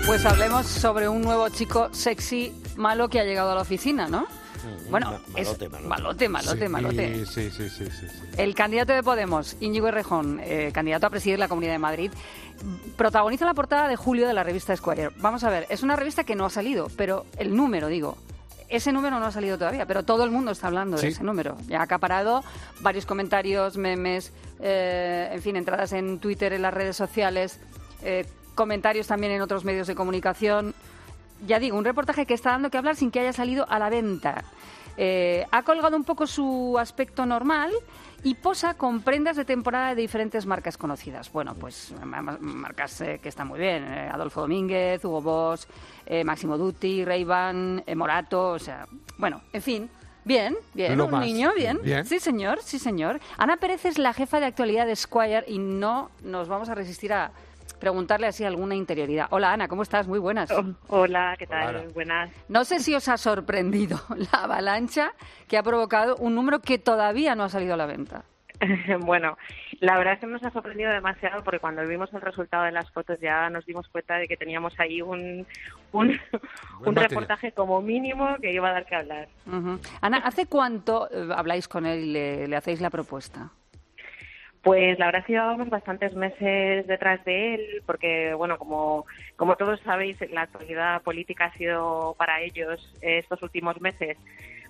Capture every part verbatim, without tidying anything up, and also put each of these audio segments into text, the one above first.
Pues hablemos sobre un nuevo chico sexy malo que ha llegado a la oficina, ¿no? Bueno, malote, es malote. malote, malote, sí, malote. Sí, sí, sí, sí, sí. El candidato de Podemos, Íñigo Errejón, eh, candidato a presidir la Comunidad de Madrid, protagoniza la portada de julio de la revista Esquire. Vamos a ver, es una revista que no ha salido, pero el número, digo, ese número no ha salido todavía, pero todo el mundo está hablando de Sí. ese número. Ya ha acaparado varios comentarios, memes, eh, en fin, entradas en Twitter, en las redes sociales, eh, comentarios también en otros medios de comunicación. Ya digo, un reportaje que está dando que hablar sin que haya salido a la venta. Eh, ha colgado un poco su aspecto normal y posa con prendas de temporada de diferentes marcas conocidas. Bueno, pues marcas eh, que están muy bien. Eh, Adolfo Domínguez, Hugo Boss, eh, Máximo Dutti, Ray-Ban, eh, Morato, o sea, bueno, en fin. Bien, bien, Lo un más. niño, bien. Bien. Sí, señor, sí, señor. Ana Pérez es la jefa de actualidad de Esquire y no nos vamos a resistir a preguntarle así alguna interioridad. Hola, Ana, ¿cómo estás? Muy buenas. Oh, hola, ¿qué tal? Hola. Buenas. No sé si os ha sorprendido la avalancha que ha provocado un número que todavía no ha salido a la venta. Bueno, la verdad es que nos ha sorprendido demasiado porque cuando vimos el resultado de las fotos ya nos dimos cuenta de que teníamos ahí un, un, un material. reportaje como mínimo que iba a dar que hablar. Uh-huh. Ana, ¿hace cuánto eh, habláis con él y le, le hacéis la propuesta? Pues la verdad es que llevábamos bastantes meses detrás de él porque, bueno, como, como todos sabéis, la actualidad política ha sido para ellos eh, estos últimos meses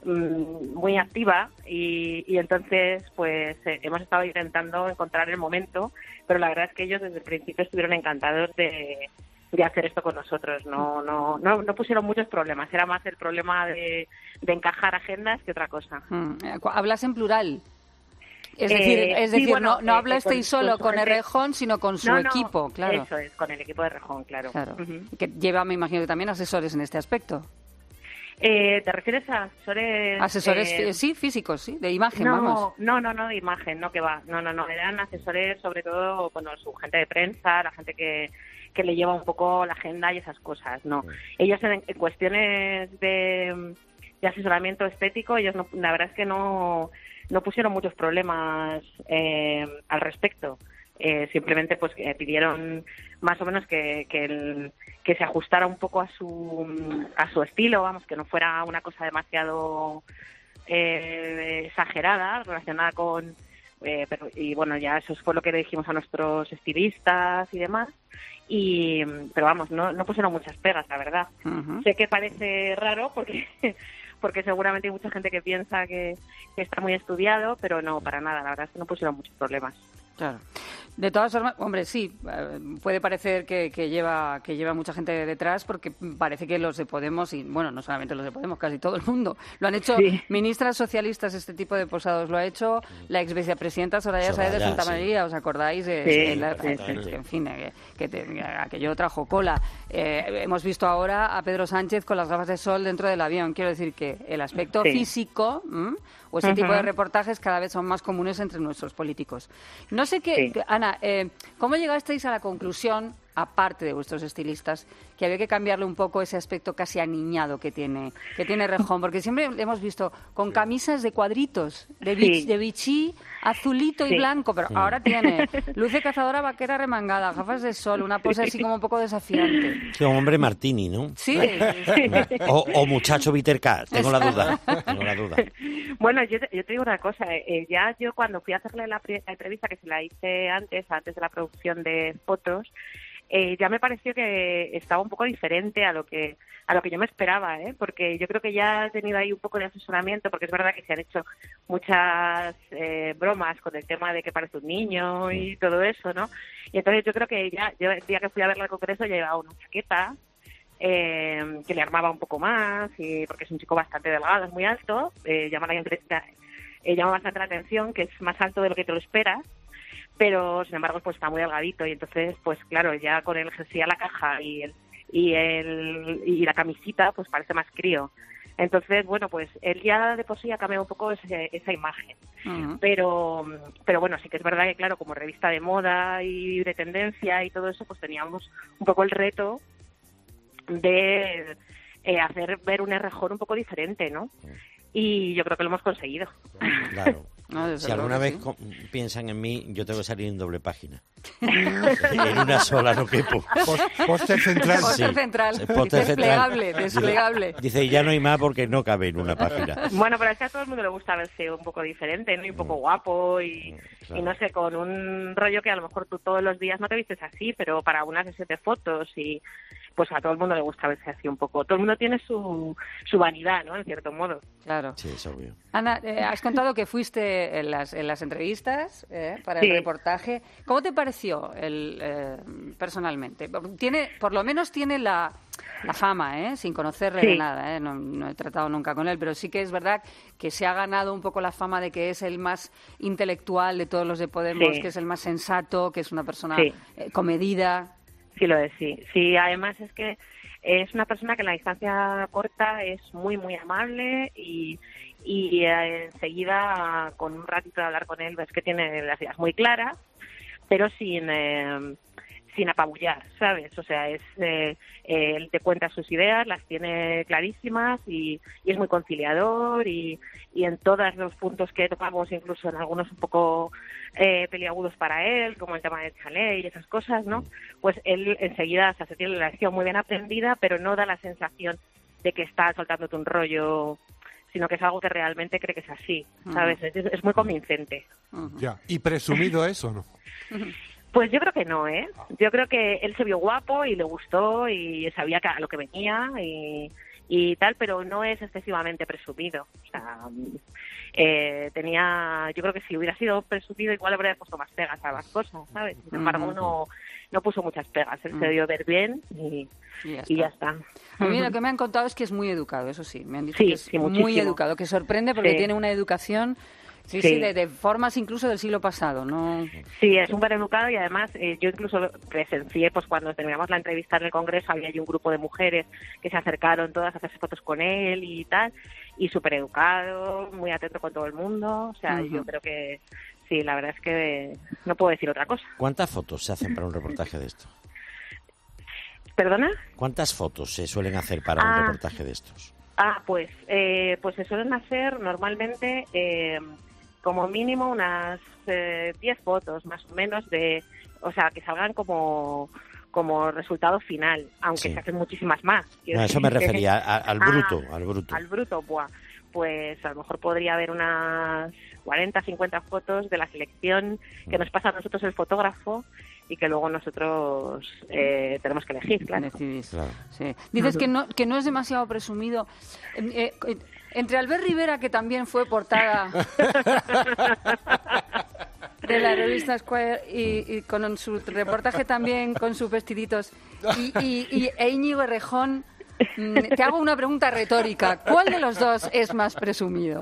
mmm, muy activa y, y entonces pues eh, hemos estado intentando encontrar el momento, pero la verdad es que ellos desde el principio estuvieron encantados de, de hacer esto con nosotros. No, no, no, no pusieron muchos problemas, era más el problema de, de encajar agendas que otra cosa. Mm, Hablas en plural. Es Eh, decir, es sí, decir bueno, no, no eh, hablasteis con- solo con su con gente. Errejón, sino con su No, no, equipo, claro. Eso es, con el equipo de Rejón, claro. Claro. Ujú. Que lleva, me imagino que también asesores en este aspecto. Eh, ¿Te refieres a asesores? Asesores, eh, fí- sí, físicos, sí, de imagen, no, vamos. no, no, no, de imagen, no que va. No, no, no, eran asesores sobre todo, bueno, su gente de prensa, la gente que, que le lleva un poco la agenda y esas cosas, no. Ellos en, en cuestiones de, de asesoramiento estético, ellos no, la verdad es que no, no pusieron muchos problemas eh, al respecto. Eh, simplemente pues eh, pidieron más o menos que, que, el, que se ajustara un poco a su a su estilo, vamos, que no fuera una cosa demasiado eh, exagerada relacionada con eh, pero, y bueno, ya eso fue lo que le dijimos a nuestros estilistas y demás, y pero vamos, no, no pusieron muchas pegas, la verdad. Ujú. Sé que parece raro porque porque seguramente hay mucha gente que piensa que, que está muy estudiado, pero no, para nada, la verdad es que no pusieron muchos problemas. Claro. De todas formas, hombre, sí, eh, puede parecer que, que lleva que lleva mucha gente detrás porque parece que los de Podemos, y bueno, no solamente los de Podemos, casi todo el mundo, lo han hecho Sí. ministras socialistas, este tipo de posados, lo ha hecho la ex vicepresidenta Soraya Sáez de Soraya, Santa sí. María, ¿os acordáis? De, Sí, de la- sí, eh, sí. En fin, eh, que te- aquello trajo cola. Eh, hemos visto ahora a Pedro Sánchez con las gafas de sol dentro del avión. Quiero decir que el aspecto Sí. físico ¿m? o ese Ujú. tipo de reportajes cada vez son más comunes entre nuestros políticos. No sé qué, Sí. que- Ana, eh, ¿cómo llegasteis a la conclusión, aparte de vuestros estilistas, que había que cambiarle un poco ese aspecto casi aniñado que tiene que tiene Rejón? Porque siempre le hemos visto con camisas de cuadritos, de, Sí. bich- de bichí, azulito y Sí. blanco, pero ahora tiene luce cazadora vaquera remangada, gafas de sol, una pose así como un poco desafiante. Sí, un hombre Martini, ¿no? Sí, O, o muchacho Bitter Cat, tengo la duda. Tengo la duda. Bueno, yo te, yo te digo una cosa, eh, ya yo cuando fui a hacerle la, pre- la entrevista, que se la hice antes, antes de la producción de fotos, eh, ya me pareció que estaba un poco diferente a lo que a lo que yo me esperaba, ¿eh? Porque yo creo que ya ha tenido ahí un poco de asesoramiento, porque es verdad que se han hecho muchas eh, bromas con el tema de que parece un niño y todo eso, ¿no? Y entonces yo creo que ya, yo el día que fui a verla al Congreso ya llevaba una chaqueta, eh, que le armaba un poco más, y porque es un chico bastante delgado, es muy alto, eh, llama, la, eh, llama bastante la atención, que es más alto de lo que te lo esperas, pero sin embargo pues está muy delgadito, y entonces pues claro, ya con el jersey a la caja y el y el y la camisita pues parece más crío. Entonces, bueno, pues él ya de por sí ha cambiado un poco ese, esa imagen. Ujú. Pero pero bueno, sí que es verdad que, claro, como revista de moda y de tendencia y todo eso, pues teníamos un poco el reto de eh, hacer ver un Errejón un poco diferente, ¿no? Y yo creo que lo hemos conseguido. Claro. No, si alguna vez sí. piensan en mí, yo tengo que salir en doble página. En una sola no quepo. Póster central. Póster sí. central. Póster Desplegable, central. desplegable. Dice, ya no hay más porque no cabe en una página. Bueno, pero es que a todo el mundo le gusta verse un poco diferente, ¿no? Y un poco guapo y, claro. y no sé, con un rollo que a lo mejor tú todos los días no te vistes así, pero para una sesión de fotos y pues a todo el mundo le gusta verse así un poco. Todo el mundo tiene su, su vanidad, ¿no? En cierto modo. Claro. Sí, es obvio. Ana, eh, has contado que fuiste en las, en las entrevistas eh, para sí. el reportaje. ¿Cómo te pareció el, eh, personalmente? Tiene, por lo menos tiene la, la fama, ¿eh? Sin conocerle sí. de nada, ¿eh? No, no he tratado nunca con él, pero sí que es verdad que se ha ganado un poco la fama de que es el más intelectual de todos los de Podemos, sí. que es el más sensato, que es una persona sí. eh, comedida. Sí, lo es, sí. Sí, además es que es una persona que en la distancia corta es muy, muy amable y, y eh, enseguida, con un ratito de hablar con él, ves que tiene las ideas muy claras, pero sin... Eh, sin apabullar, ¿sabes? O sea, es eh, eh, él te cuenta sus ideas, las tiene clarísimas y, y es muy conciliador y, y en todos los puntos que tocamos, incluso en algunos un poco eh, peliagudos para él, como el tema del chalet y esas cosas, ¿no? Pues él enseguida, o sea, se tiene la lección muy bien aprendida, pero no da la sensación de que está soltándote un rollo, sino que es algo que realmente cree que es así, ¿sabes? Uh-huh. Es, es muy convincente. Uh-huh. Ya. ¿Y presumido eso, no? Uh-huh. Pues yo creo que no, ¿eh? Yo creo que él se vio guapo y le gustó y sabía a lo que venía y, y tal, pero no es excesivamente presumido. O sea, eh, tenía... Yo creo que si hubiera sido presumido igual habría puesto más pegas a las cosas, ¿sabes? Sin embargo, no, no puso muchas pegas. Él se dio ver bien y, y, ya, y ya está. A mí lo que me han contado es que es muy educado, eso sí. Me han dicho sí, que es sí, muy educado, que sorprende porque sí. tiene una educación... Sí, sí, sí, de, de formas incluso del siglo pasado, ¿no? Sí, es súper educado y además eh, yo incluso presencié, pues cuando terminamos la entrevista en el Congreso, había allí un grupo de mujeres que se acercaron todas a hacerse fotos con él y tal, y súper educado, muy atento con todo el mundo, o sea, uh-huh. yo creo que sí, la verdad es que no puedo decir otra cosa. ¿Cuántas fotos se hacen para un reportaje de esto? ¿Perdona? ¿Cuántas fotos se suelen hacer para ah, un reportaje de estos? Ah, pues, eh, pues se suelen hacer normalmente... Eh, como mínimo unas eh, diez fotos más o menos de, o sea, que salgan como como resultado final, aunque sí. se hacen muchísimas más. No, eso me refería a, al bruto, ah, al bruto. Al bruto, buah. Pues a lo mejor podría haber unas cuarenta, cincuenta fotos de la selección que nos pasa a nosotros el fotógrafo y que luego nosotros eh, tenemos que elegir, claro. claro. Sí. Dices que no que no es demasiado presumido. Eh, eh, Entre Albert Rivera, que también fue portada de la revista Square, y, y con su reportaje también con sus vestiditos, y, y, y e Íñigo Errejón, te hago una pregunta retórica. ¿Cuál de los dos es más presumido?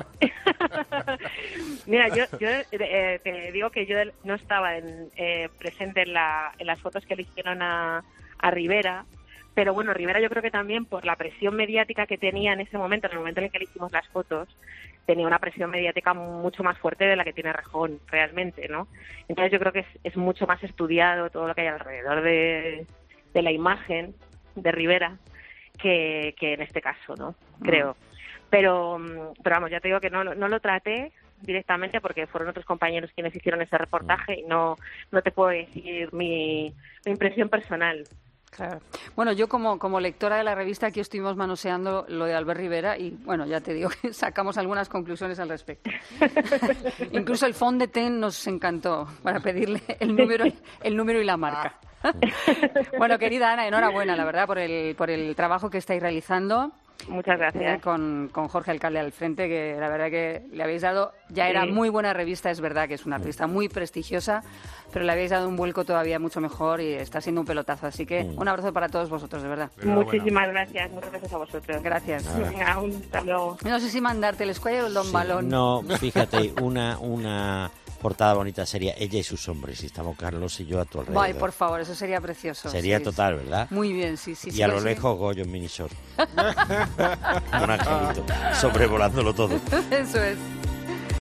Mira, yo, yo eh, te digo que yo no estaba en, eh, presente en, la, en las fotos que le hicieron a, a Rivera. Pero bueno, Rivera yo creo que también por la presión mediática que tenía en ese momento, en el momento en el que le hicimos las fotos, tenía una presión mediática mucho más fuerte de la que tiene Rejón, realmente, ¿no? Entonces yo creo que es, es mucho más estudiado todo lo que hay alrededor de, de la imagen de Rivera que, que en este caso, ¿no? Creo. Pero, pero vamos, ya te digo que no, no lo traté directamente porque fueron otros compañeros quienes hicieron ese reportaje y no, no te puedo decir mi, mi impresión personal. Claro. Bueno, yo como, como lectora de la revista aquí estuvimos manoseando lo de Albert Rivera y, bueno, ya te digo que sacamos algunas conclusiones al respecto. Incluso el fond de ten nos encantó para pedirle el número, el número y la marca. Bueno, querida Ana, enhorabuena, la verdad, por el, por el trabajo que estáis realizando. Muchas gracias. Eh, con, con Jorge Alcalde al frente, que la verdad que le habéis dado, ya era sí. muy buena revista, es verdad que es una revista muy prestigiosa, pero le habéis dado un vuelco todavía mucho mejor y está siendo un pelotazo. Así que un abrazo para todos vosotros, de verdad. Muchísimas gracias, muchas gracias a vosotros. Gracias. Venga, un, hasta luego. No sé si mandarte el Squire o el Don sí, Balón. No, fíjate, una... una... portada bonita sería Ella y sus hombres, y estamos Carlos y yo a tu alrededor. Ay, por favor, eso sería precioso. Sería sí, total, ¿verdad? Muy bien, sí, sí. Y sí, a lo sí. lejos Goyo en minisor. Un angelito, sobrevolándolo todo. Eso es.